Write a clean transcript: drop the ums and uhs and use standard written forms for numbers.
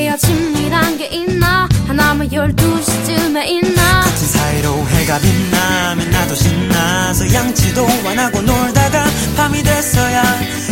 헤어짐이란 게 있나 하나만 12시쯤에 있나 같은 사이로 해가 빛나면 나도 신나서 양치도 안 하고 놀다가 밤이 됐어야